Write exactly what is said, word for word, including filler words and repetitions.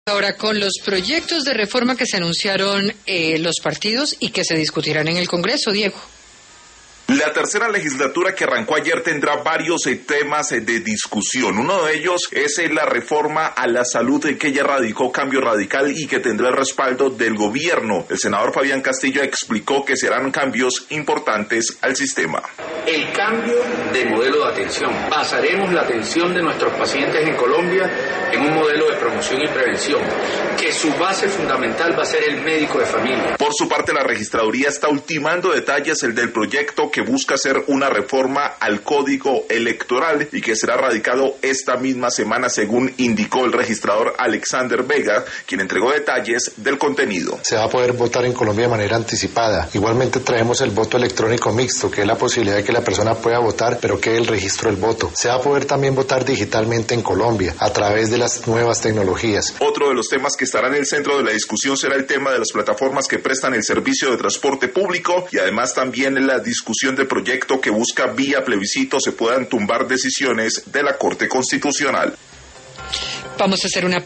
Ahora, con los proyectos de reforma que se anunciaron eh, los partidos y que se discutirán en el Congreso, Diego. La tercera legislatura que arrancó ayer tendrá varios eh, temas eh, de discusión. Uno de ellos es eh, la reforma a la salud eh, que ya radicó Cambio Radical y que tendrá el respaldo del gobierno. El senador Fabián Castillo explicó que serán cambios importantes al sistema. El cambio de modelo de atención. Basaremos la atención de nuestros pacientes en Colombia en un modelo de promoción y prevención, que su base fundamental va a ser el médico de familia. Por su parte, la registraduría está ultimando detalles el del proyecto que busca hacer una reforma al Código Electoral y que será radicado esta misma semana, según indicó el registrador Alexander Vega, quien entregó detalles del contenido. Se va a poder votar en Colombia de manera anticipada. Igualmente traemos el voto electrónico mixto, que es la posibilidad de que la persona pueda votar, pero quede el registro del voto. Se va a poder también votar digitalmente en Colombia, a través de las nuevas tecnologías. Otro de los temas que estará en el centro de la discusión será el tema de las plataformas que prestan el servicio de transporte público y además también en la discusión del proyecto que busca vía plebiscito se puedan tumbar decisiones de la Corte Constitucional. Vamos a hacer una